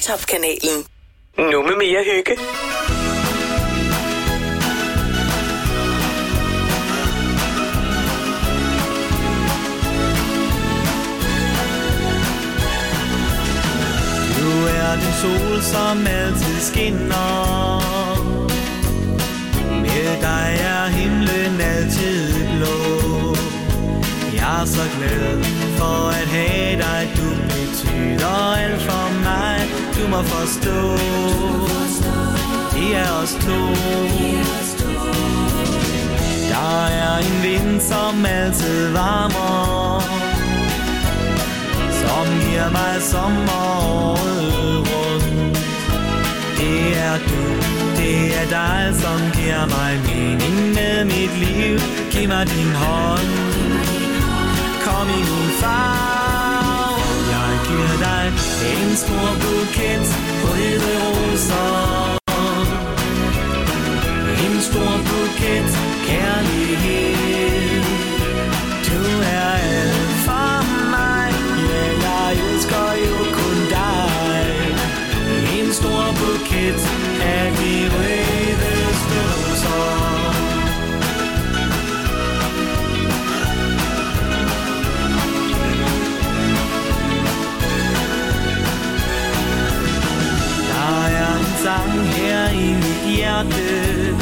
Top-kanalen. Nu med mere hygge. Du er den sol, som altid skinner. Med dig er himlen altid blå. Jeg er så glad for at have dig. Du betyder alt for mig. Du må forstå, det er os to. Der er en vind, som altid varmer, som giver mig sommeråret rundt. Det er du, det er dig, som giver mig mening med mit liv. Giv mig din hånd, kom i min favn. Jeg giver dig en stor buket røde roser. En stor buket kærlighed. Du er alt for mig. Ja, jeg elsker jo kun dig. En stor buket af de rødeste roser. Sang her i mit hjerte,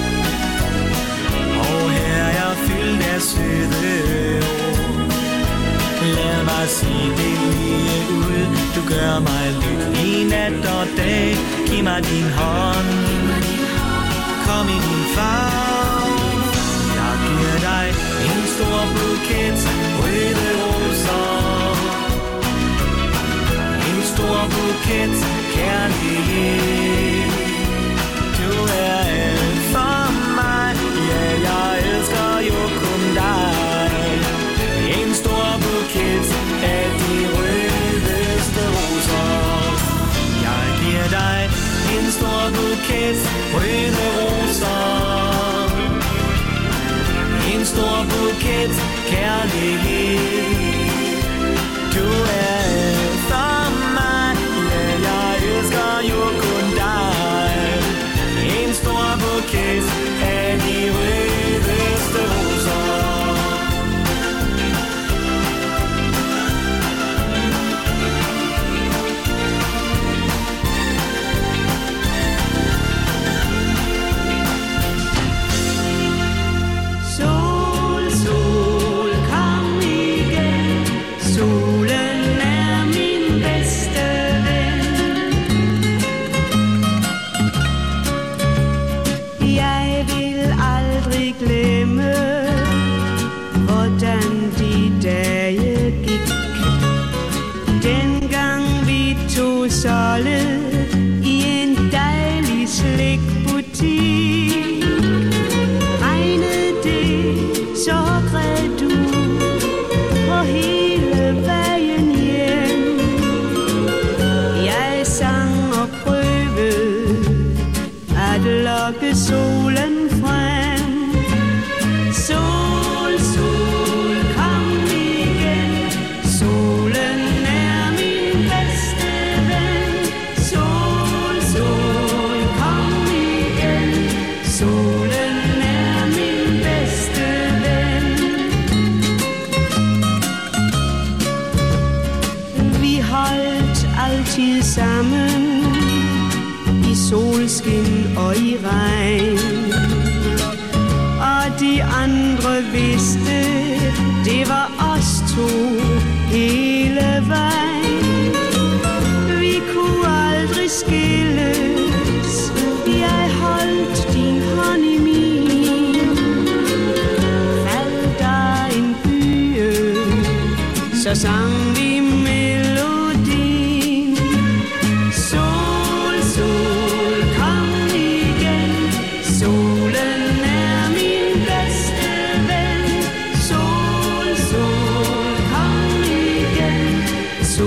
og her er jeg fyldt af søde ord. Lad mig sige det lige ud, du gør mig lykkelig nat og dag. Giv mig din hånd, kom i min favn. Jeg giver dig en stor buket røde roser. En stor buket kærlighed. Du er alt for mig. Ja, jeg elsker jo kun dig. En stor buket af de rødeste roser. Jeg giver dig en stor buket røde roser. En stor buket kærlighed. Du er alt for mig. Jeg elsker jo kun dig. En stor buket af de rødeste roser. Sol, sol, kom igen. Solen er min bedste ven. Jeg vil aldrig glemme, hvordan de dage gik. Dengang vi to solgte i en dejlig slikbutik. Regnede det, så græd du på hele vejen hjem. Jeg sang og prøvede at lokke solen frem. Sol, sol, kom igen. Solen er min bedste ven. Sol, sol, kom igen. Solen er min bedste ven. Vi holdt altid sammen i solskin og i regn. Og de andre vidste, det var os to hele vejen. Vi kunne aldrig skilles. Jeg holdt din hånd i min. Faldt der en bye, så sang vi melodien. Sol, sol, kom igen. Solen er min bedste ven. Sol, sol, kom igen. Sol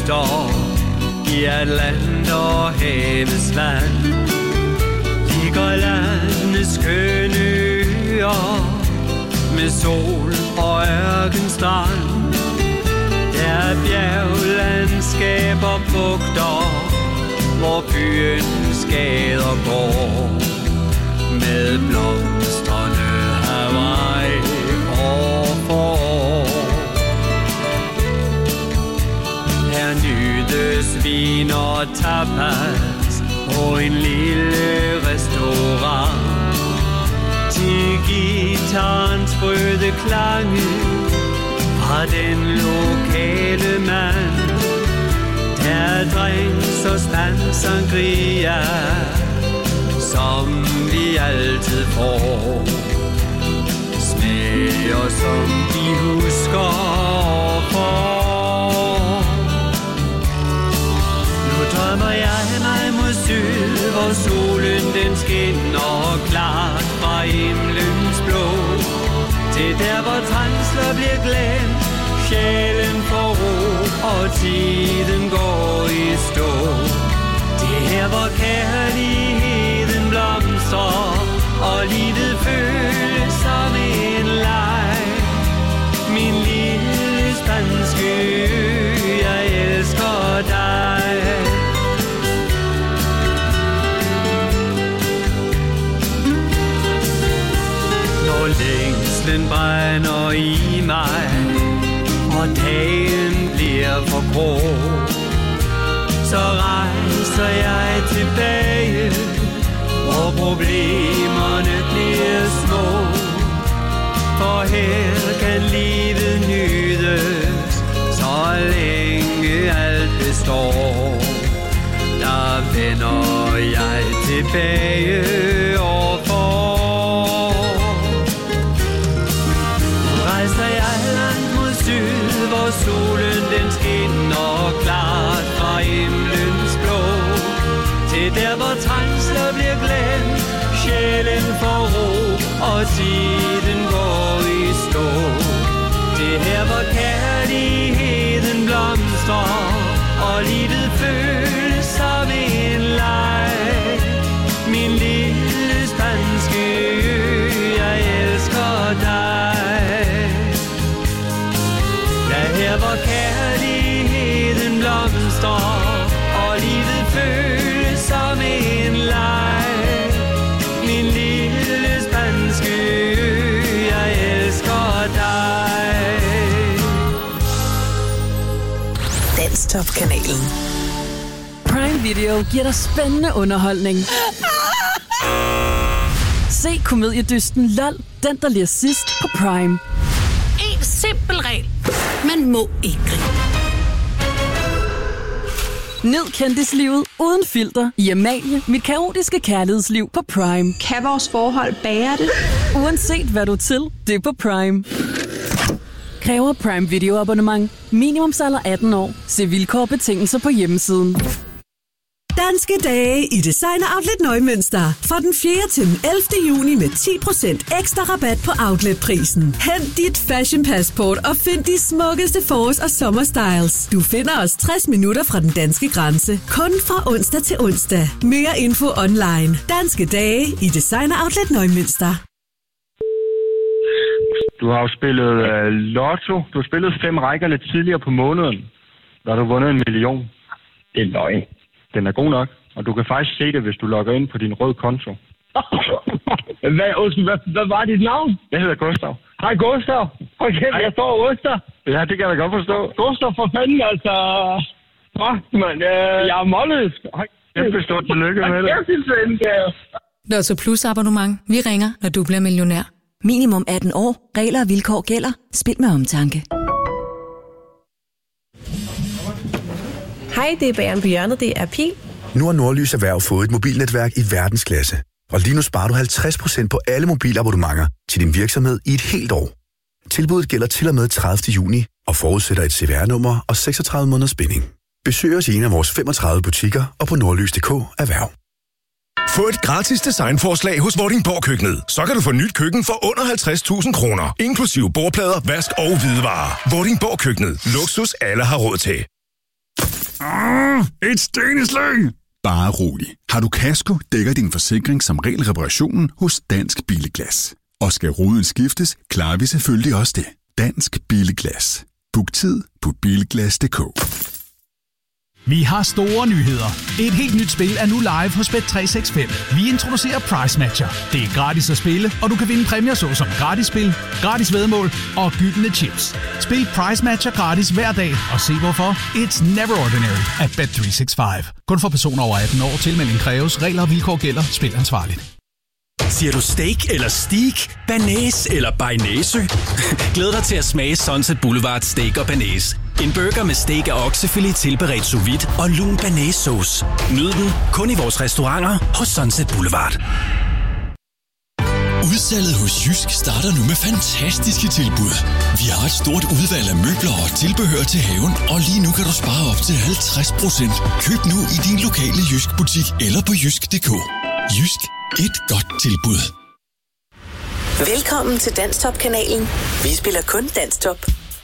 kyster i Atlant og havets vand ligger landets skønne øer med sol og ørkenstrand. Der er bjerglandskaber bugter, hvor byens gader går med blomstrende Hawaii år for år. Her nydes vin og tapas på en lille restaurant til guitarens sprøde klange fra den lokale mand. Der drinks og stand sangria, som vi altid får. Smager som de husker for. Nu drømmer jeg mig mod syd, hvor solen den skinner klart fra himlens blå. Til der hvor trængsler bliver glemt, sjælen får ro og tiden går i stå. Det er her hvor kærligheden blomstrer og livet føles som en leg. Min lille spanske ø, jeg elsker dig. Når længslen brænder i mig og dagen bliver for grå, så rejser jeg tilbage, hvor problemerne bliver små. For her kan livet nydes, så længe alt består. Der vender jeg tilbage år for år. Nu rejser jeg langt mod syd, hvor solen den skinner klart fra himlens blå. Til der hvor trængsler bliver glemt, sjælen får ro og tiden går i stå. Det her hvor kærligheden blomstrer og livet føles som en leg. Min lille spanske ø, jeg elsker dig. Ja, her hvor kærligheden blomstrer og livet føles som en leg. Min lille spanske ø, jeg elsker dig. Danstop-kanalen. Prime Video giver dig spændende underholdning. Se komediedysten LOL, den der ler sidst på Prime. En simpel regel. Man må ikke grine. Nyd kendislivet uden filter i Amalie, mit kaotiske kærlighedsliv på Prime. Kan vores forhold bære det? Uanset hvad du er til, det er på Prime. Kræver Prime Video abonnement. Minimumsalder 18 år. Se vilkår og betingelser på hjemmesiden. Danske dage i Designer Outlet Neumünster. Fra den 4. til den 11. juni med 10% ekstra rabat på outletprisen. Hent dit fashion passport og find de smukkeste forårs- og sommerstyles. Du finder os 60 minutter fra den danske grænse. Kun fra onsdag til onsdag. Mere info online. Danske dage i Designer Outlet Neumünster. Du har jo spillet lotto. Du har spillet 5 rækker lidt tidligere på måneden. Der har du vundet 1 million. Det er løgn. Den er god nok, og du kan faktisk se det, hvis du logger ind på din røde konto. Hvad var dit navn? Jeg hedder Gustav. Hej Gustav. Okay, jeg står Oster. Ja, det kan jeg da godt forstå. Gustav, for fanden, altså. Man, jeg er målløs. Kæmpe stort tillykke med det. Lotto Plus abonnement. Vi ringer, når du bliver millionær. Minimum 18 år. Regler og vilkår gælder. Spil med omtanke. Hej, det er Bageren på hjørnet. Det er Pil. Nu har Nordlys Erhverv fået et mobilnetværk i verdensklasse. Og lige nu sparer du 50% på alle mobilabonnementer til din virksomhed i et helt år. Tilbuddet gælder til og med 30. juni og forudsætter et CVR-nummer og 36 måneders binding. Besøg os i en af vores 35 butikker og på nordlys.dk erhverv. Få et gratis designforslag hos Vordingborg Køkkenet. Så kan du få nyt køkken for under 50.000 kroner. Inklusive bordplader, vask og hvidevarer. Vordingborg Køkkenet. Luksus alle har råd til. Et steneslyng! Bare rolig. Har du kasko, dækker din forsikring som regel reparationen hos Dansk Bilglas. Og skal ruden skiftes, klarer vi selvfølgelig også det. Dansk Bilglas. Book tid på bilglas.dk. Vi har store nyheder. Et helt nyt spil er nu live hos Bet365. Vi introducerer Price Matcher. Det er gratis at spille, og du kan vinde præmier såsom gratis spil, gratis væddemål og gyldne chips. Spil Price Matcher gratis hver dag, og se hvorfor. It's never ordinary at Bet365. Kun for personer over 18 år. Tilmelding kræves. Regler og vilkår gælder. Spil ansvarligt. Siger du steak eller steak, banæs eller bearnaisesø? Glæd dig til at smage Sunset Boulevard Steak og Banæs. En burger med steak og oksefilet tilberedt sous vide og lun banæssauce. Nyd den kun i vores restauranter hos Sunset Boulevard. Udsalget hos Jysk starter nu med fantastiske tilbud. Vi har et stort udvalg af møbler og tilbehør til haven, og lige nu kan du spare op til 50%. Køb nu i din lokale Jysk butik eller på jysk.dk. Jysk. Et godt tilbud. Velkommen til Danstop-kanalen. Vi spiller kun Danstop.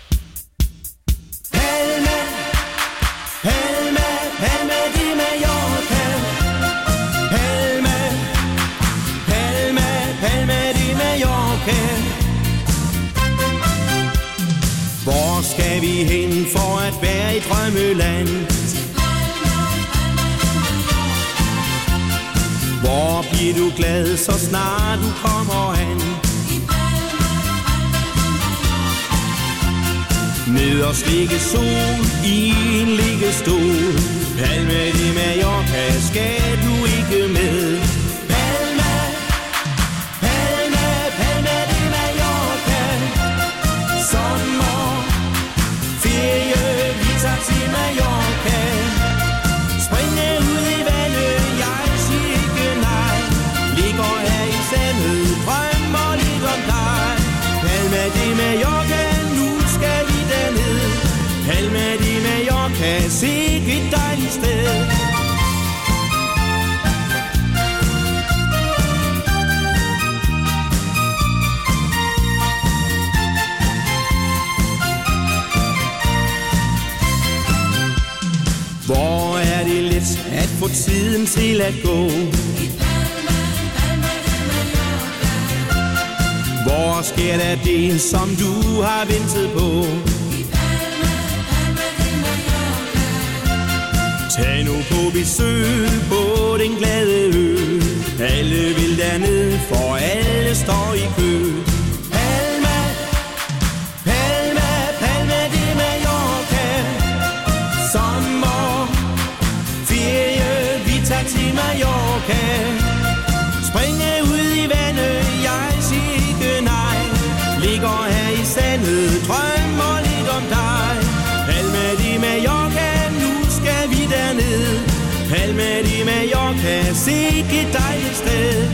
Hvor skal vi hen for at være i drømmeland? Hvor bliver du glad, så snart du kommer hen? Ned og slikke sol i en liggestol. Palma de Mallorca, skal du ikke med? Palma, Palma, Palma de Mallorca. Sommer, ferie, vi tager til Mallorca. Springe ud i vandet, jeg siger ikke nej. Ligger her i sandet, drømmer lidt om dig. Palma de Mallorca, nu skal vi derned. Palma de Mallorca, sikke et dejligt sted. Hvor er det let at få tiden til at gå? Hvor sker der det, som du har ventet på? Tag nu på besøg på den glade ø. Alle vil derned, for alle står i kø. Palma, Palma, Palma de Mallorca. Sommer, ferie, vi tager til Mallorca. Springe ud i vandet, jeg siger ikke nej. Ligger her i sandet, drømmer lidt om dig. Palma de Mallorca, nu skal vi derned. Palma de Mallorca, sikke et dejligt sted.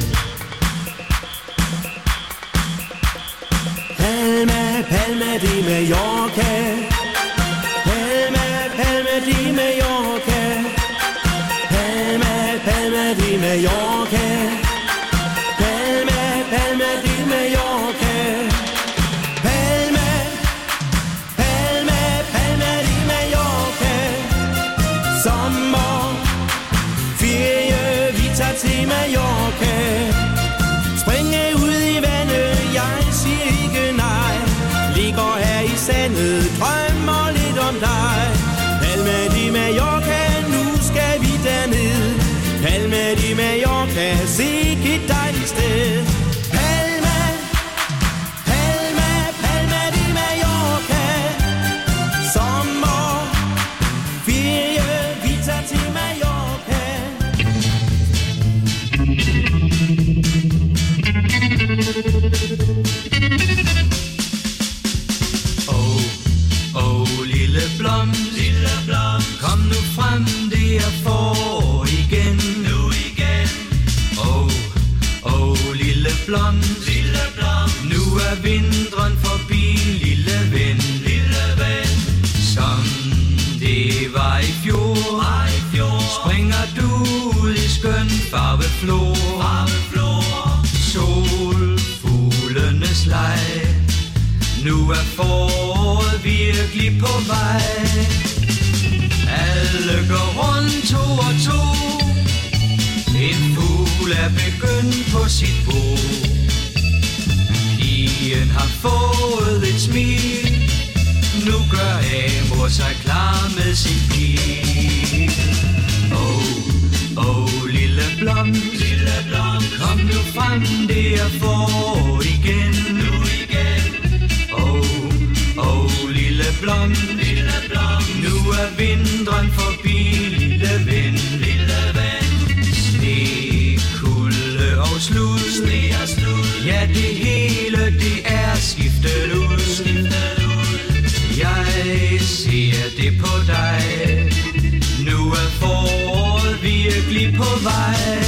Palma, Palma de Mallorca. Palma, Palma de Mallorca. Palma, Palma de Mallorca. Palma, Palma de Mallorca. Palma, Palma, Palma de Mallorca. Sommer, ferie, vi tager til Mallorca. Springe ud i vandet, jeg siger ikke nej. Ligger her i sandet, drømmer lidt om dig. Palma de Mallorca, nu skal vi derned. Palma de Mallorca, sikke et dejligt sted. Palma, Palma, Palma de Mallorca. Sommer, ferie, vi tager til Mallorca. Lille blom, kom nu frem, det er forår igen. Nu igen. Lille blom, nu er vinteren forbi, lille ven. Som det var i fjor, springer du ud i skøn farveflor. Sol, fuglenes leg, nu er foråret virkelig på vej. er begyndt på sit bo. Pigen har fået et smil. Nu gør Amor sig klar med sin pil. Lille blomst, kom nu frem, det er for igen. Lille blomst, nu er vinteren forbi, lille ven. Sne, kulde og slud, ja det hele det er skiftet ud. Jeg ser det på dig, nu er foråret virkelig på vej.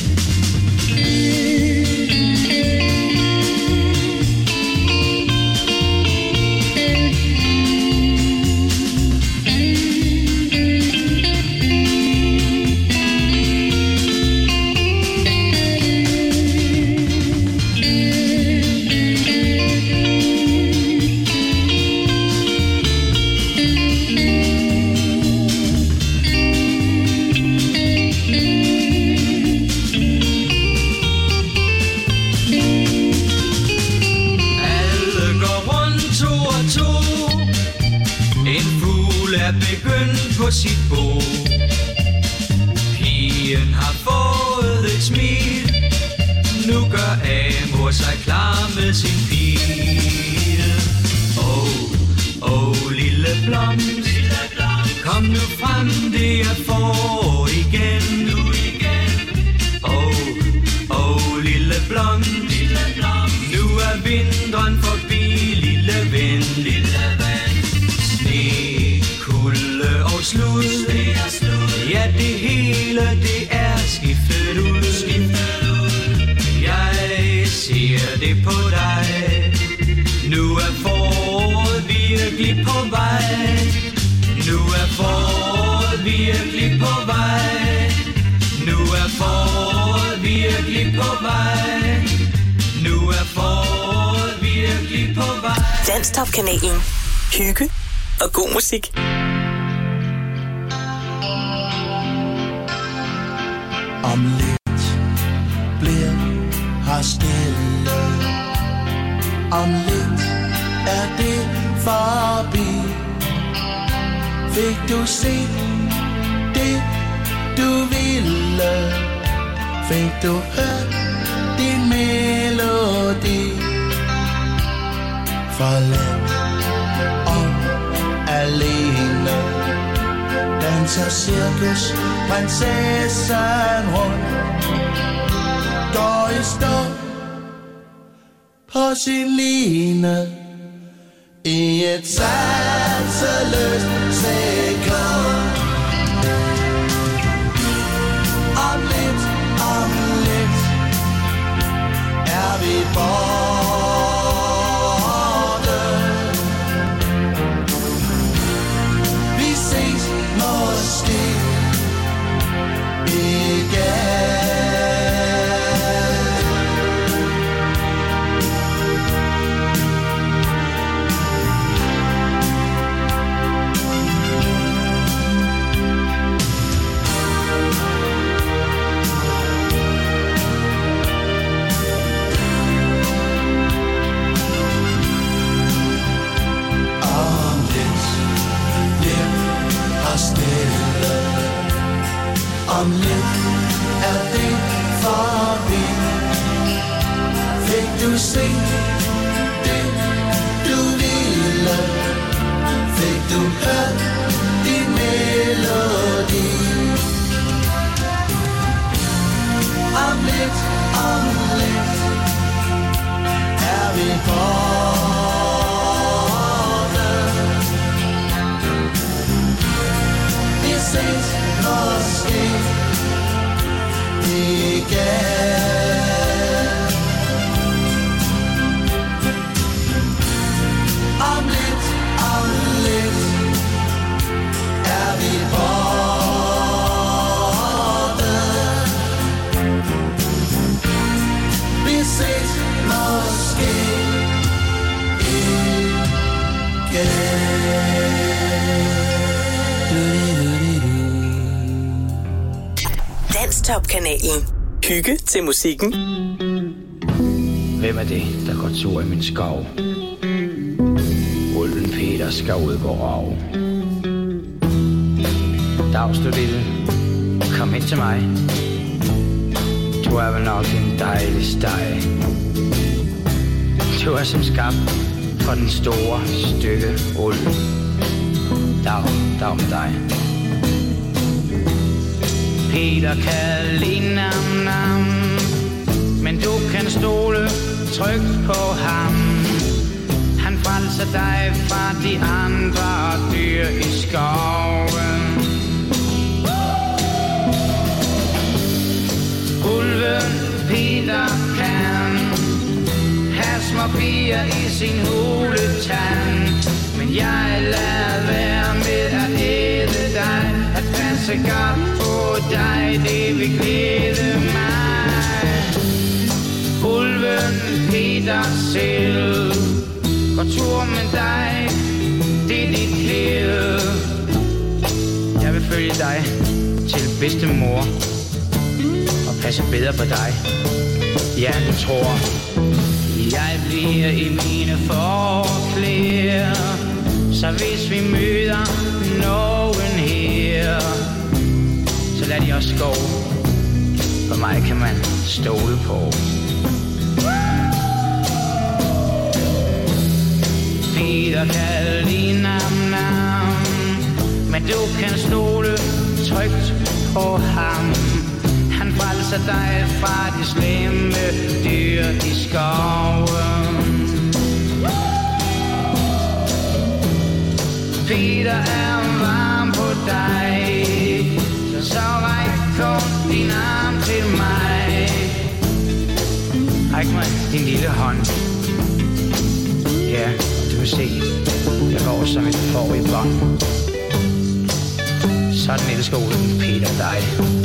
På sit bo. Pigen har fået et smil. Nu gør Amor sig klar med sin pil. Lille blomst, kom nu frem, det er for igen. Lille blomst, nu er vinteren forbi, lille ven. Slud. Ja, det hele det er skiftet ud. Jeg ser det på dig. Nu er foråret virkelig på vej. Nu er foråret virkelig på vej. Nu er foråret virkelig på vej. Nu er foråret virkelig på vej. Danstop-kanalen. Hygge og god musik. Om lidt bliver her stille. Om lidt er det forbi. Fik du set det du ville? Fik du hørt din melodi? Forladt og alene danser cirkus prinsessen rundt. Går i stå på sin line i et sanseløst sekund. Om lidt er vi borte. Vi ses måske igen. Om lidt er det forbi. Fik du set det du ville? Fik du hørt din melodi? Om lidt er vi borte. Vi ses måske igen. Om lidt er vi borte. Vi ses måske Danstop-kanalen. hygge til musikken. Hvem er det, der går tur i min skov? Ulven Peter skal ud på rav. Dags du lille, kom hen til mig. Du er vel nok en dejlig steg. Du er som skabt for den store stykke ulv. Dag med dig. Peter kan lide nam, men du kan stole trygt på ham. Han frelser dig fra de andre dyr i skoven. Ulven Peter kan have små piger i sin huletand, men jeg lader være med at æde dig. At passe godt på dig, det vil glæde mig. Ulven Peter selv går tur med dig, det er dit held. Jeg vil følge dig til bedstemor og passe bedre på dig. Ja, du tror, jeg bliver i mine forklæder. Så hvis vi møder nogen her, så lad de også gå. For mig kan man stole på. Peter kan lide nam, men du kan stole trygt på ham. Han frelser dig fra de slemme dyr i skoven. Peter er varm på dig, så ræk kun din arm til mig. Ræk mig din lille hånd. Ja, du vil se, jeg går som et får i bånd. Sådan elsker ulven Peter dig.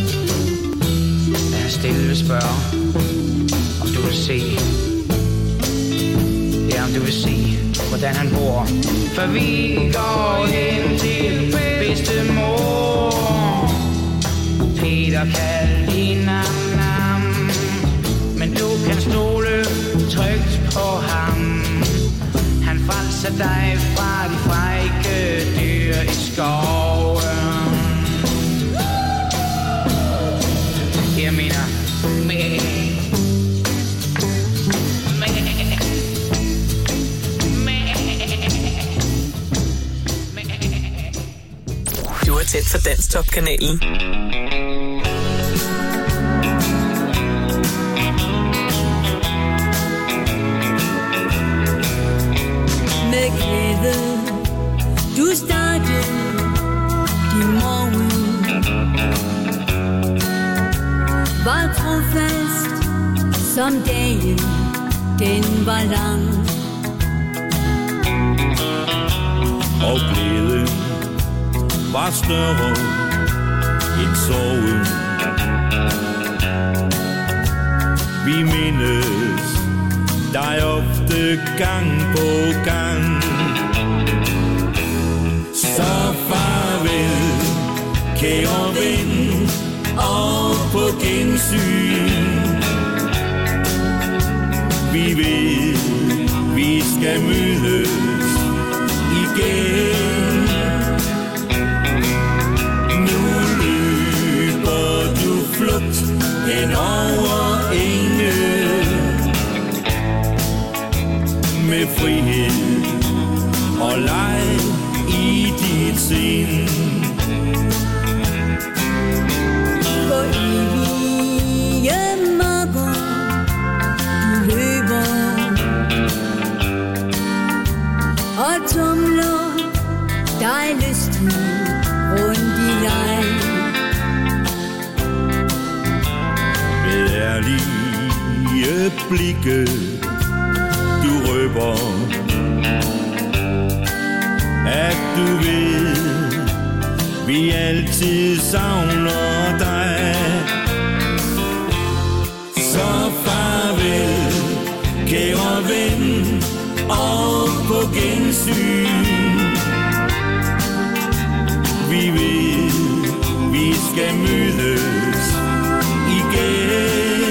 Jeg stille vil spørge, om du vil se. Ja, om du vil se, hvordan han bor. For vi går hen til bedstemor. Peter kan lide nam, men du kan stole trygt på ham. Han frelser dig fra de frække dyr i skoven. Jeg mener, Du er tæt for Danstop-kanalen. Med glæde, du startede din morgen. Var trofast som dagen, den var lang. Og glæden var større end sorgen. Vi mindes dig ofte gang på gang. Så farvel, kære ven, og på gensyn. Vi ved, vi skal mødes igen. Nu løber du flugt hen over enge, med frihed og leg i dit sind. På evige marker du løber og tumler dig lysten rundt i leg. Med ærlige blikke du røber, at du ved, vi altid savner dig. Så farvel, kære ven, og på gensyn. Vi ved, vi skal mødes igen.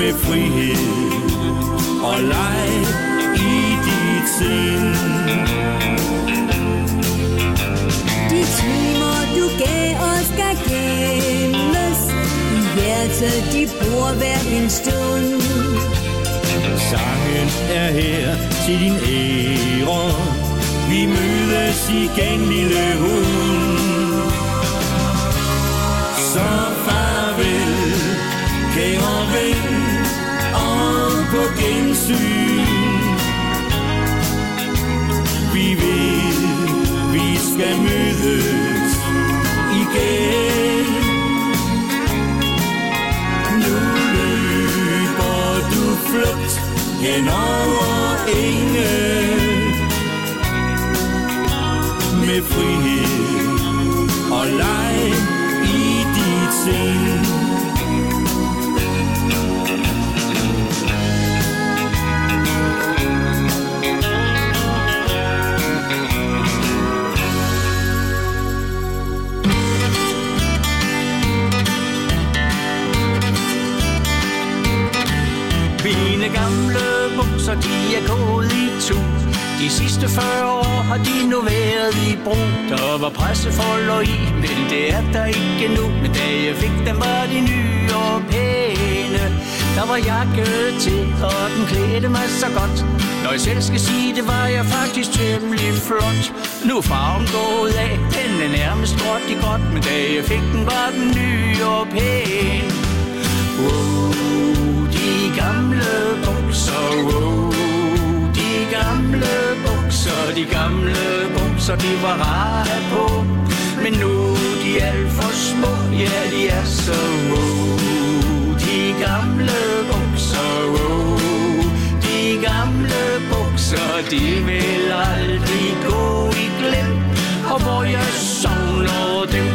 med frihed og leg i dit sind. De timer du gav os skal gemmes i hjertet, de bor hver en stund. Sangen er her til din ære, vi mødes igen, lille hund. Så farvel, kære ven, og på gensyn. Vi ved, vi skal mødes igen. Nu løber du flugt hen over engen, med frihed og leg i dit sind. Mine gamle bukser, de er gået i tu. De sidste 40 år har de nu været i brug. Der var pressefolder i, men det er der ikke nu. Men da jeg fik dem, var de nye og pæne. Der var jakke til, og den klædte mig så godt. Når jeg selv skal sige, det var jeg faktisk temmelig flot. Nu er farven gået af, den er nærmest gråt i godt. Men da jeg fik den, var den nye og pæne. De gamle bukser, de gamle bukser, de gamle bukser, de var rare på. Men nu er de alt for små, ja, de er så de gamle bukser, de gamle bukser, de vil aldrig gå i glem. Og hvor jeg savner dem.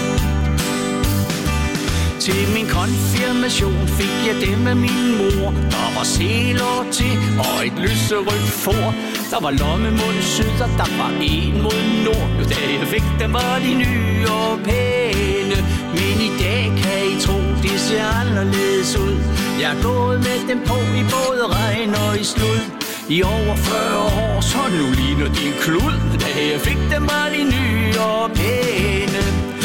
Til min konfirmation fik jeg dem af min mor. Der var seler til og et lyserødt for. Der var lommemund syd, og der var en mod nord. Jo, da jeg fik dem, var de nye og pæne. Men i dag kan I tro, de ser anderledes ud. Jeg er gået med dem på i både regn og i slud. I over 40 år, så nu ligner de en klud. Da jeg fik dem, var de nye og pæne.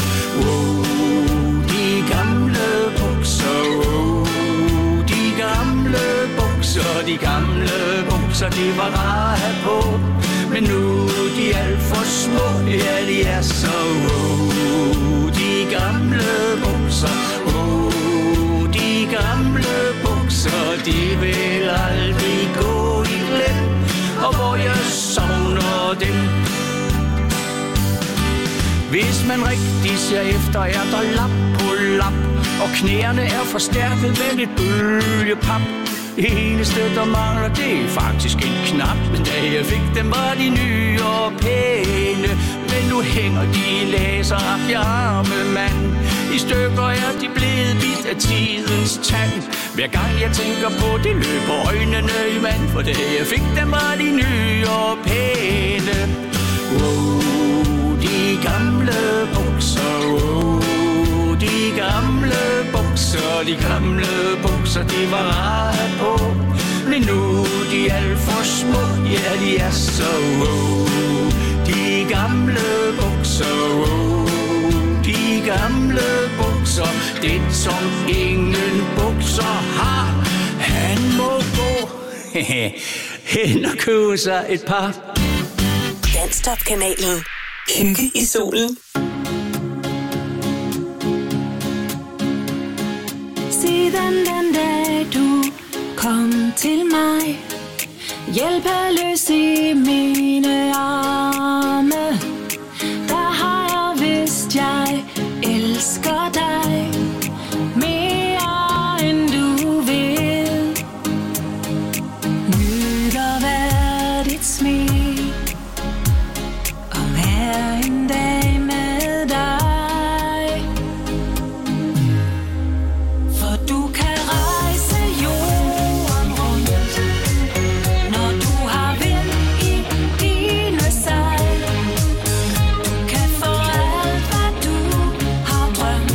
Gamle bukser, de gamle bukser, de gamle bukser, de var rare på. Men nu er de alt for små, ja, de er så de gamle bukser, de gamle bukser, de vil aldrig gå i glem. Og hvor jeg savner dem. Hvis man rigtig ser efter, er der lap på lap, og knæerne er forstærket med lidt bølgepap. Det eneste, der mangler, det er faktisk en knap. Men da jeg fik dem, var de nye og pæne. Men nu hænger de i laser, arme mand. I stykker er de blevet bidt af tidens tand. Hver gang jeg tænker på det, løber øjnene i vand. For da jeg fik dem, var de nye og pæne. De gamle bukser, de gamle bukser, de gamle bukser, de var rare på. Men nu er de alt for små, ja, de er så de gamle bukser, de gamle bukser. Den som ingen bukser har, han må gå hen og købe sig et par. Danstop-kanalen. Hygge i solen. Siden den dag du kom til mig, hjælpeløs i mine arme, der har jeg vidst, jeg elsker dig mere end du vil. Nyder hver dit smil, og hver en dag med dig. For du kan rejse jorden rundt, når du har vind i dine sejl. Du kan få alt, hvad du har drømt.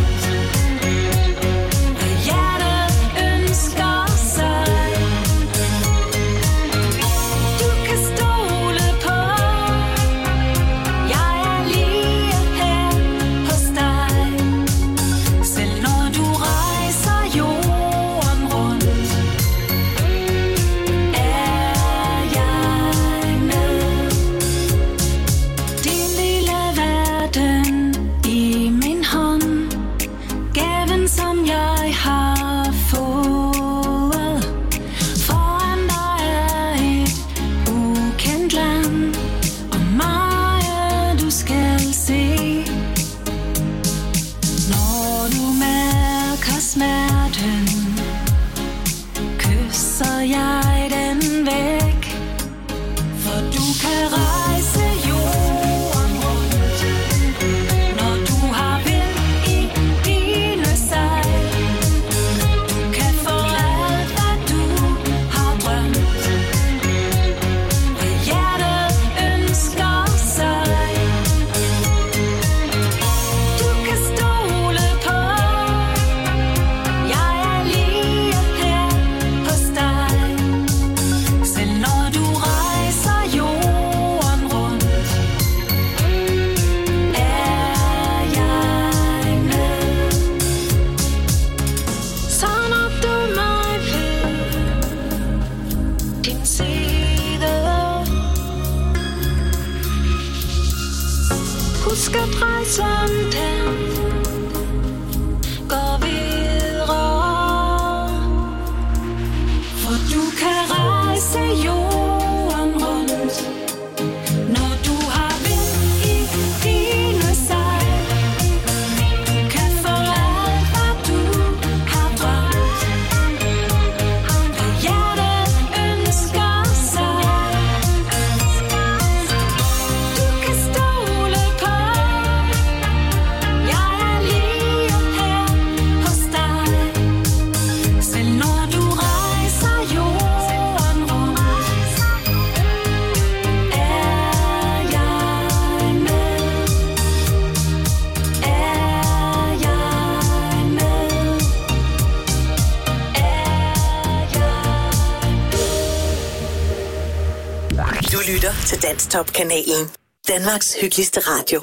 lytter til Dansk Top-kanalen. Danmarks hyggeligste radio.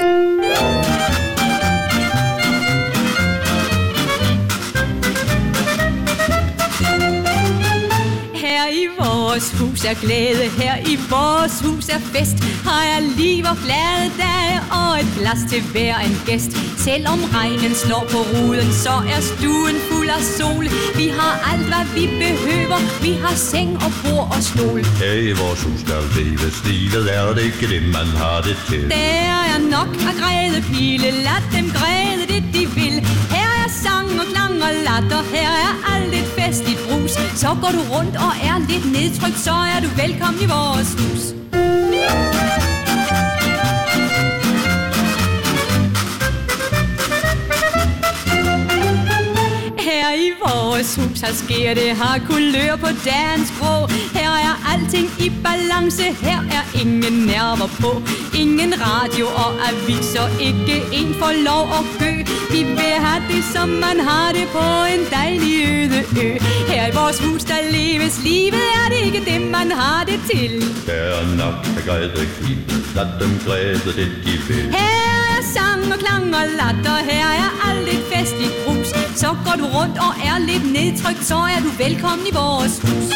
Her i vores hus er glæde, her i vores hus er fest. Har jeg liv og glade dage og et glas til hver en gæst. Selvom regnen slår på ruden, så er stuen fuld af sol. Vi har alt, hvad vi behøver, vi har seng og bord og stol. Her i vores hus skal leves, livet er det ikke det, man har det til. Der er nok af græde pile, lad dem græde det de vil. Her er sang og klang og latter, her er alt et festligt brus. Så går du rundt og er lidt nedtrykt, så er du velkommen i vores hus. Her i vores hus, her sker det, har kulør på dansk sprog. Her er alting i balance, her er ingen nerver på. Ingen radio og aviser, ikke en får lov at gø. Vi vil have det, som man har det på en dejlig øde ø. Her i vores hus, der leves livet, er det ikke det, man har det til. Der er nok af græde kile, lad dem græde det, de vil. Her er sang og klang og latter, her er alt et festligt brus. Så går du rundt og er lidt nedtrykt, så er du velkommen i vores hus.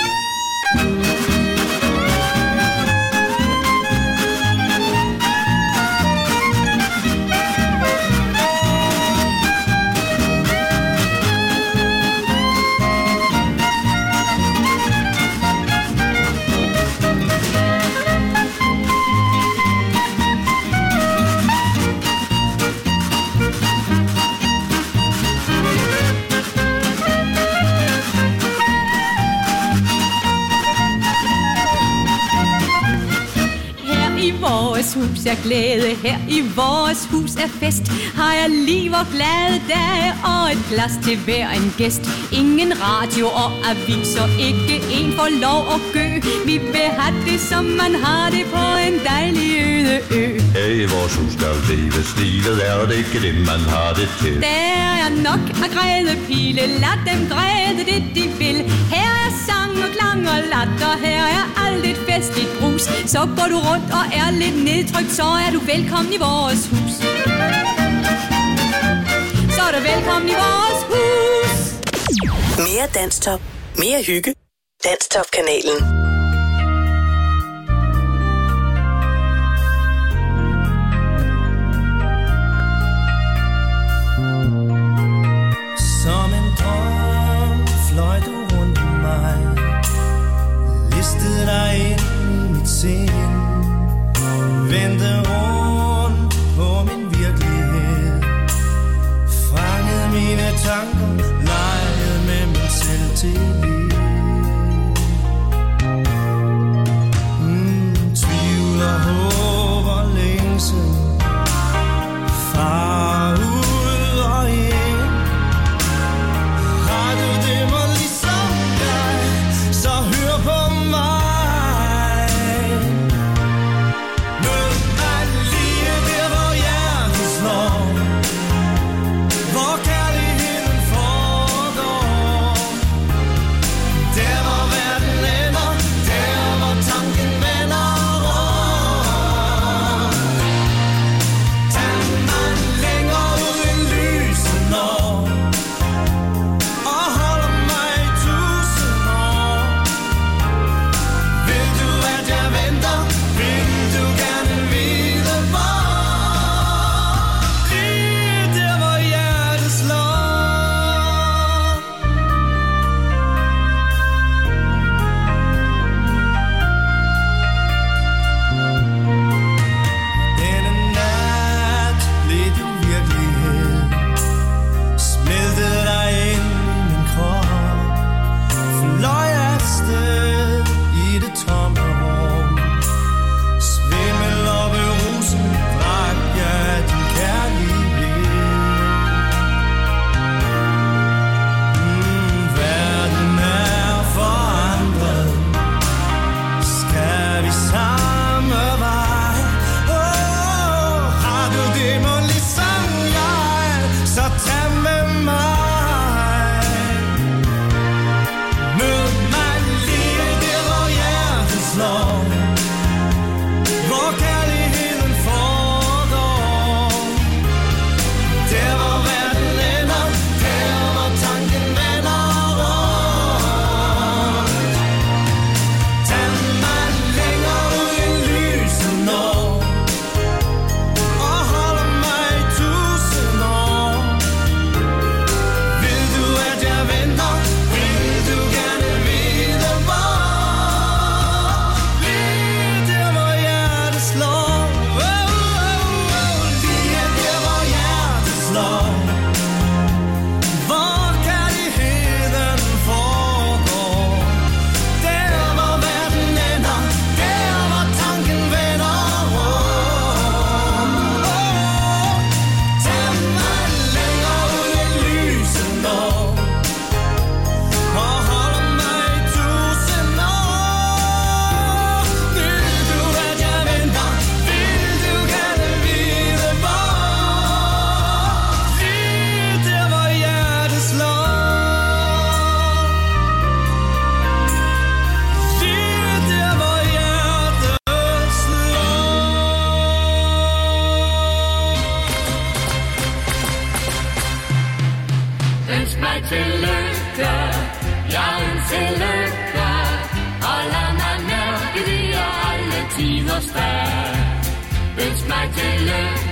Vores hus er glæde, her i vores hus er fest. Har jeg liv og glade dage og et glas til hver en gæst. Ingen radio og aviser, ikke en får lov at gø. Vi vil have det, som man har det på en dejlig øde ø. Her i vores hus skal leves, livet er det ikke det, man har det til. Der er nok af græde pile, lad dem græde det, de vil. Her er sang og klang og latter, her er alt et festligt brus. Så går du rundt og er lidt nedtrykt, så er du velkommen i vores hus. Så er du velkommen i vores hus. Mere Dansk Top, mere hygge. Dansk Top-kanalen. Som en drøm fløj du rundt om mig, listede dig ind i mit sind, vendte rundt på min virkelighed, fangede mine tanker, legede med min selvtillid. Tvivl og håb og længsel, far ud og ind. Har du det mig ligesom jeg, så hør på mig. Mød mig lige der, hvor hjertet slår, hvor kærligheden foregår.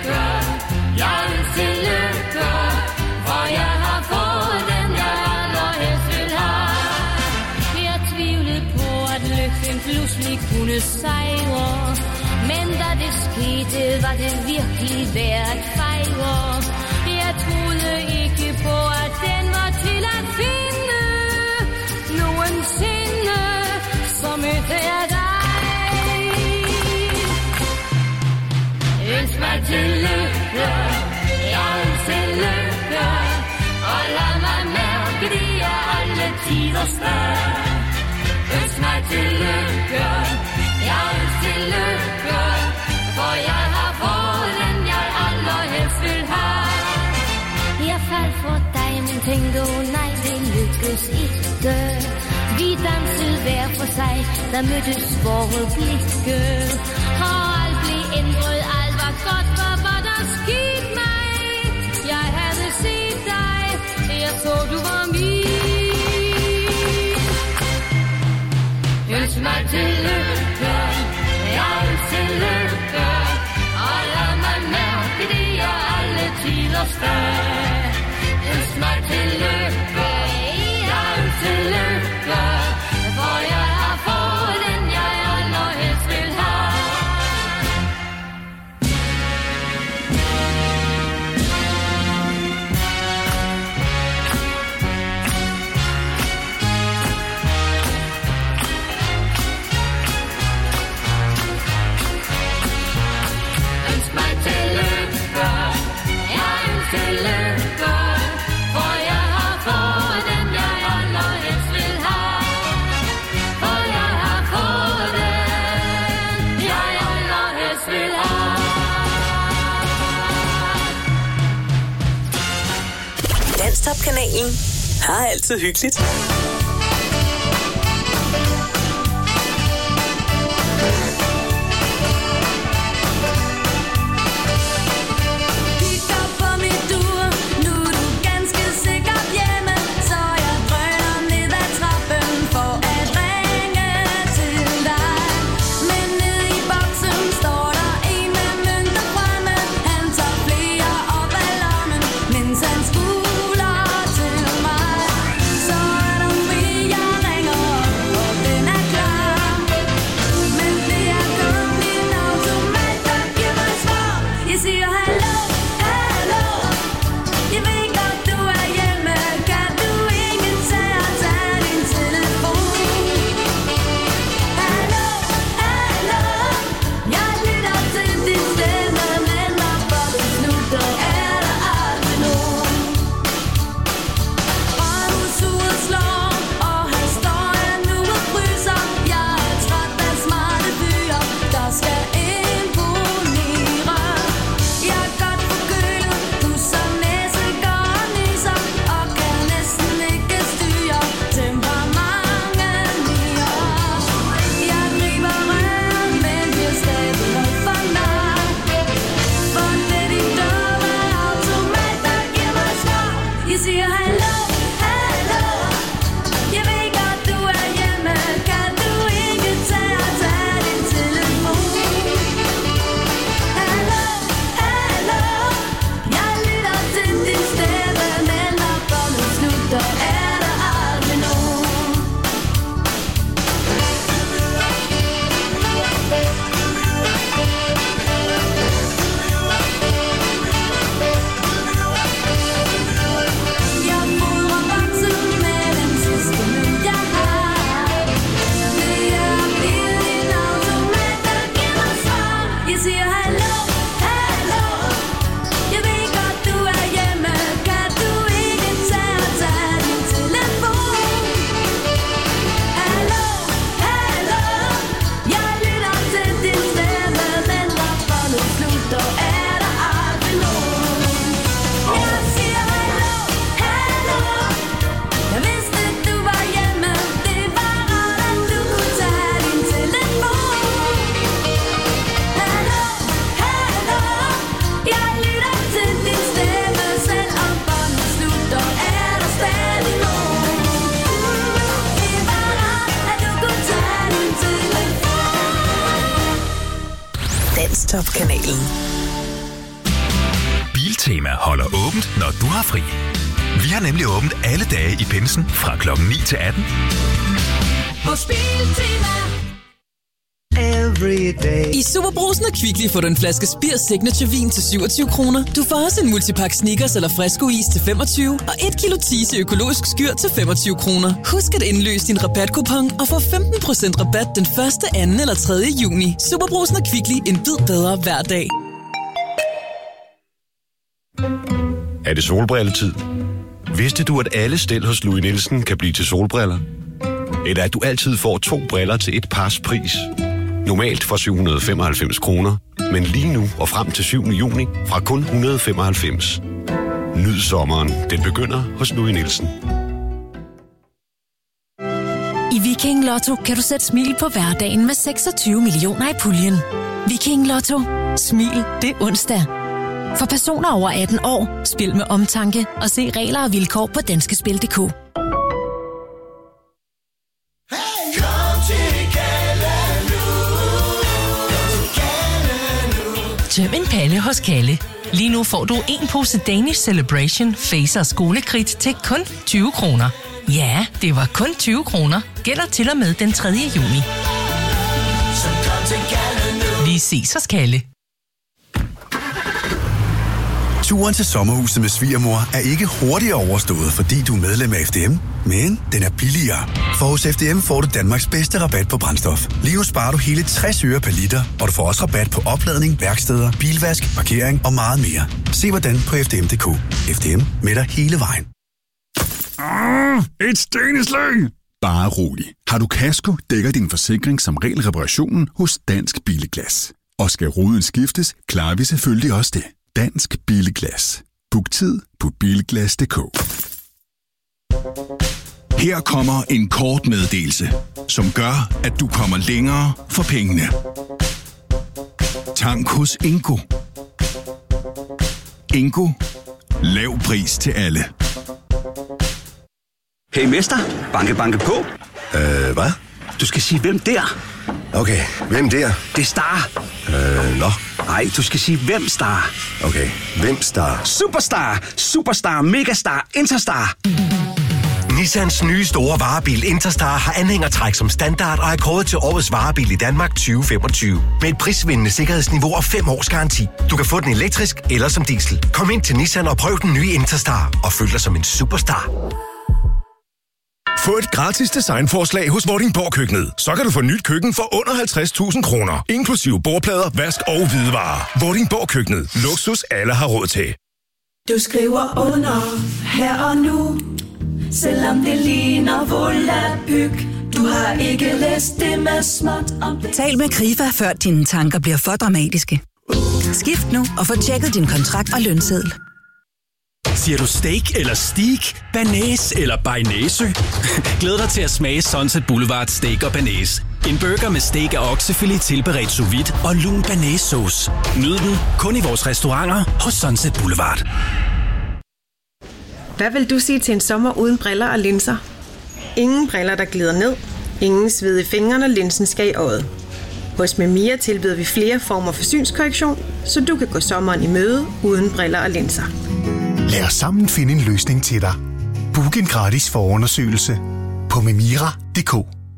lykke. Jeg vil til lykke, for jeg har fået den, jeg allerhelst vil have. Jeg tvivlede på, at lykken pludselig kunne sejre, men da det skete, var det virkelig værd at fejre. Jeg troede ikke på, at den var til at finde. Nogensinde, så mødte jeg dig. Ønsk mig til lykke, jeg ønsker lykke, og lad mig mærke det er alle tiders dag. Ønsk mig til lykke, jeg ønsker lykke, for jeg har fået den, jeg allerhelst vil have. Jeg faldt for dig, men tænkte, nej, det lykkes ikke. Vi dansede hver for sig, der mødtes vore blikke. Og alt blev ændret, alt var godt, for hvad der skete mig. Jeg havde set dig, jeg så du var min. Ønsk mig til lykke, jeg ønsker lykke, og lad mig mærke det er alle tiders dag. Ønsk mig til lykke, jeg ønsker lykke, for jeg har fået den, jeg allerhelst vil have. Ønsk mig til lykke, jeg ønsker lykke, for jeg har fået den, jeg allerhelst vil have. For jeg har fået den, jeg allerhelst vil have. Danstop-kanalen har altid hyggeligt. Kigger på mit ur, nu er du ganske sikkert hjemme, så jeg drøner ned ad trappen for at ringe til dig. Men ned i boksen står der en med mønter fremme. Han tager flere op af lommen, mens han smuler til mig. Så er der fri, jeg ringer op, og den er klar. Men det er kun min automat, der giver mig svar. Jeg siger hallo, hallo. Jeg ved godt, du er hjemme. Kan du ikke tage din telefon? Hallo, hallo. Jeg lytter til din stemme, men når bolden slutter, er der aldrig nogen. Brandhusuret slår, og han står her nu og fryser. Jeg er træt af smarte fyre, der skal imponere. Jeg er godt forkølet, pusser næse, går og nyser, og kan næsten ikke styre temperamentet mere. Jeg griber røven, men bliver stadig holdt for mig. For det er din dumme automat, der giver mig svar. Jeg siger hallo, hallo. Jeg ved godt, du er hjemme. Kan du ikke tage din telefon? Hallo, hallo. Jeg lytter til din stemme, men når bolden slutter, er der aldrig nogen. Jeg fodrer boksen med den sidste mønt, jeg har. Det er din automat, der giver mig svar. Jeg siger hallo, hallo. Jeg ved godt, du er hjemme. Kan du ikke tage din telefon? Hallo, hallo. Jeg lytter til din stemme, men når bolden slutter, er der aldrig nogen. Jeg siger hallo, hallo. Jeg vidste, du var hjemme. Det var rart, at du kunne tage din telefon. Hallo, hallo. Jeg lytter til din stemme, selvom bolden slutter, er der stadig nogen. Det var rart, at du kunne tage din telefon. Danstop-kanalen. Biltema holder åbent, når du har fri. Vi har nemlig åbent alle dage i pinsen fra klokken 9 til 18. Hos Biltema. I Superbrugsen og Kvickly får du en flaske Spir Signature Vin til 27 kroner. Du får også en multipack Snickers eller Fresco-is til 25 og 1 kilo Tise økologisk skyr til 25 kroner. Husk at indløse din rabatkupon og få 15% rabat den 1., 2. eller 3. juni. Superbrugsen og Kvickly, en bid bedre hver dag. Er det solbrilletid? Vidste du, at alle stel hos Louis Nielsen kan blive til solbriller? Eller at du altid får 2 briller til et pars pris? Normalt for 795 kroner, men lige nu og frem til 7. juni fra kun 195. Nyd sommeren. Den begynder hos Louis Nielsen. I Viking Lotto kan du sætte smil på hverdagen med 26 millioner i puljen. Viking Lotto. Smil, det er onsdag. For personer over 18 år, spil med omtanke og se regler og vilkår på danskespil.dk. Tøm en palle hos Kalle. Lige nu får du en pose Danish Celebration Facer skolekridt til kun 20 kroner. Ja, det var kun 20 kroner. Gælder til og med den 3. juni. Vi ses hos Kalle. Turen til sommerhuset med svigermor er ikke hurtigere overstået, fordi du er medlem af FDM, men den er billigere. For hos FDM får du Danmarks bedste rabat på brændstof. Lige nu sparer du hele 60 øre per liter, og du får også rabat på opladning, værksteder, bilvask, parkering og meget mere. Se hvordan på FDM.dk. FDM med dig hele vejen. Et steneslæng! Bare rolig. Har du kasko, dækker din forsikring som regel reparationen hos Dansk Bilglas. Og skal ruden skiftes, klarer vi selvfølgelig også det. Dansk Bilglas. Book tid på bilglas.dk. Her kommer en kort meddelelse, som gør, at du kommer længere for pengene. Tank hos Ingo. Ingo. Lav pris til alle. Hey mester, banke banke på. Hvad? Du skal sige hvem der. Okay, hvem der? Det er Star. Nå. Nej, du skal sige hvem Star. Okay, hvem Star? Superstar, Superstar, Megastar, Interstar. Nissans nye store varebil Interstar har anhængertræk som standard og er kåret til årets varebil i Danmark 2025. Med et prisvindende sikkerhedsniveau og 5 års garanti. Du kan få den elektrisk eller som diesel. Kom ind til Nissan og prøv den nye Interstar og føl dig som en superstar. Få et gratis designforslag hos Vordingborg Køkkenet. Så kan du få nyt køkken for under 50.000 kroner. Inklusive bordplader, vask og hvidevarer. Vordingborg Køkkenet. Luksus alle har råd til. Du skriver under her og nu, selvom det ligner volapyk. Du har ikke læst det med småt om det. Tal med Krifa, før dine tanker bliver for dramatiske. Skift nu og få tjekket din kontrakt og lønseddel. Siger du steak eller steak, banæs eller bearnaise? Glæd dig til at smage Sunset Boulevard Steak og Banæs. En burger med steak og oksefilet tilberedt sous vide og lun banæssauce. Nyd den kun i vores restauranter hos Sunset Boulevard. Hvad vil du sige til en sommer uden briller og linser? Ingen briller, der glider ned. Ingen sved i fingrene, og linsen skal i øjet. Hos Memia tilbyder vi flere former for synskorrektion, så du kan gå sommeren i møde uden briller og linser. Lad os sammen finde en løsning til dig. Book en gratis forundersøgelse på memira.dk.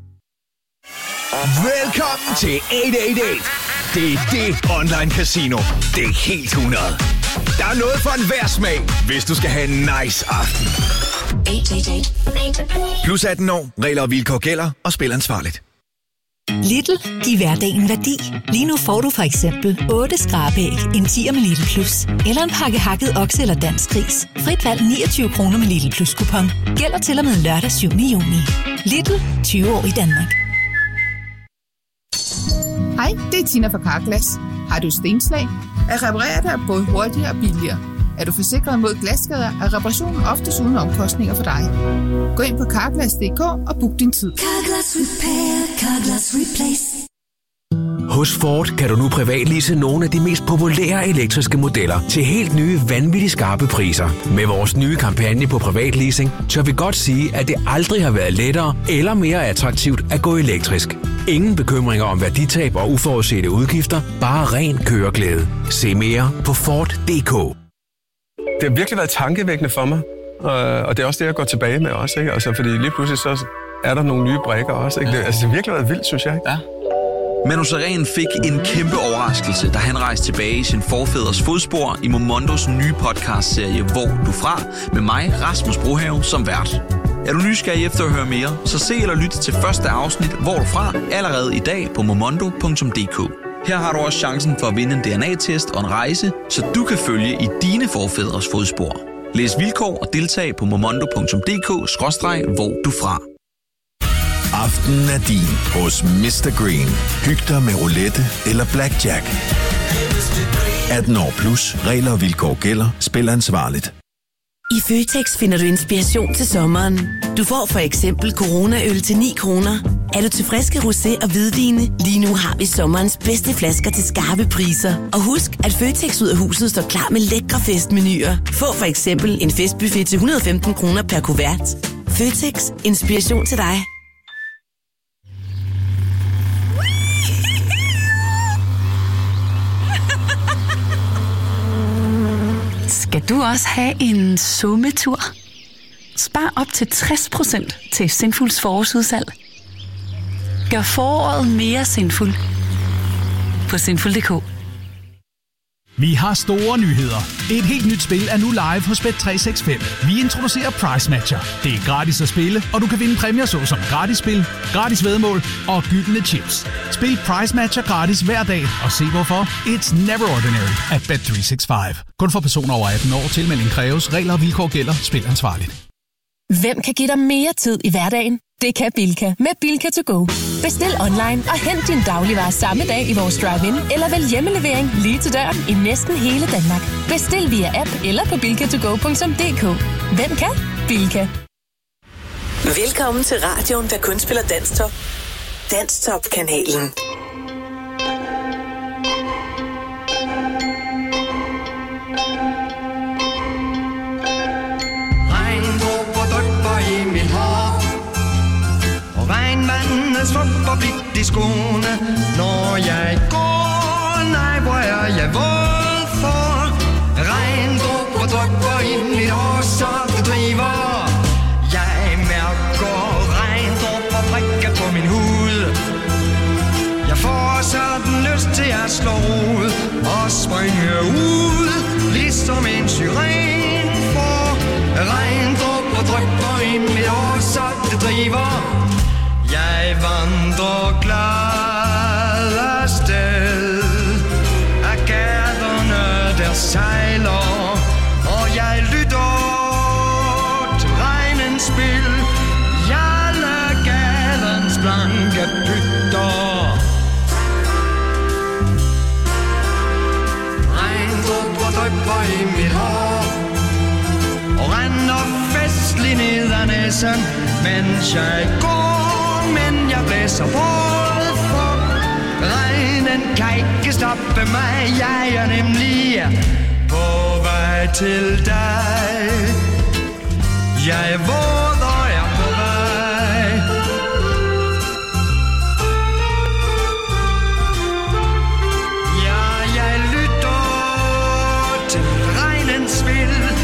Velkommen til 888. Det er det online casino. Det er helt 100. Der er noget for enhver smag, hvis du skal have en nice aften. 888. Plus 18 år, regler og vilkår gælder, og spil ansvarligt. Lidl. Giv hverdagen værdi. Lige nu får du for eksempel 8 skrabæg, en 10'er med Lidl Plus. Eller en pakke hakket okse eller dansk gris. Frit valg 29 kroner med Lidl Plus kupon. Gælder til og med lørdag 7. juni. Lidl. 20 år i Danmark. Hej, det er Tina fra Carglass. Har du stenslag? At reparere dig er både hurtigere og billigere. Er du forsikret mod glasskader, er reparationen oftest uden omkostninger for dig. Gå ind på Carglass.dk og book din tid. Carglass Repair, Carglass Replace. Hos Ford kan du nu privatlease nogle af de mest populære elektriske modeller til helt nye, vanvittigt skarpe priser. Med vores nye kampagne på privatleasing, tør vi godt sige, at det aldrig har været lettere eller mere attraktivt at gå elektrisk. Ingen bekymringer om værditab og uforudsete udgifter, bare ren køreglæde. Se mere på Ford.dk. det har virkelig været tankevækkende for mig. Og det er også det, jeg går tilbage med også, ikke? Altså, fordi lige pludselig så er der nogle nye brækker også, ikke? Det har virkelig været vildt, synes jeg, ikke? Ja. Manu Sareen fik en kæmpe overraskelse, da han rejste tilbage i sin forfædres fodspor i Momondos nye podcastserie Hvor du fra, med mig, Rasmus Brohave, som vært. Er du nysgerrig efter at høre mere, så se eller lyt til første afsnit Hvor du fra allerede i dag på momondo.dk. Her har du også chancen for at vinde en DNA-test og en rejse, så du kan følge i dine forfædres fodspor. Læs vilkår og deltag på momondo.dk/hvor du fra. Aftenen er din hos Mr. Green. Hyg dig med roulette eller blackjack. 18 år plus. Regler og vilkår gælder. Spil ansvarligt. I Føtex finder du inspiration til sommeren. Du får for eksempel Corona-øl til 9 kroner. Er du til friske rosé og hvidvine? Lige nu har vi sommerens bedste flasker til skarpe priser. Og husk, at Føtex ud af huset står klar med lækre festmenuer. Få for eksempel en festbuffet til 115 kroner per kuvert. Føtex. Inspiration til dig. Skal du også have en sommetur? Spar op til 60% til Sinfuls forårsudsalg. Gør foråret mere sinful på sinful.dk. Vi har store nyheder. Et helt nyt spil er nu live hos Bet365. Vi introducerer Price Matcher. Det er gratis at spille, og du kan vinde præmier såsom gratis spil, gratis væddemål og gyldne chips. Spil Price Matcher gratis hver dag, og se hvorfor. It's never ordinary at Bet365. Kun for personer over 18 år. Tilmelding kræves. Regler og vilkår gælder. Spil ansvarligt. Hvem kan give dig mere tid i hverdagen? Det kan Bilka med Bilka to go. Bestil online og hent din dagligvarer samme dag i vores drive-in, eller vælg hjemmelevering lige til døren i næsten hele Danmark. Bestil via app eller på bilkatogo.dk. Hvem kan? Bilka. Velkommen til radioen, der kun spiller Danstop. Danstop-kanalen. I mit hår, og regnvandet svupper blidt i skoene, når jeg går. Nej, hvor er jeg våd for. Regndråber drypper i mit hår, så det driver. Jeg mærker regndråber prikker på min hud. Jeg får sådan lyst til at slå rod og springe ud, ligesom en syren får. Regndråber drypper i mit hår, så det driver. Jeg vandrer glad afsted af gaderne, der sejler, og jeg lytter til regnens spil. Jalle gadens blanke pytter. Regndråber drypper i mit hår og render festlig ned ad næsen, mens jeg går, men jeg blæser både for. Regnen kan ikke stoppe mig, jeg er nemlig på vej til dig. Jeg er våd og er på vej. Ja, jeg lytter til regnens spil.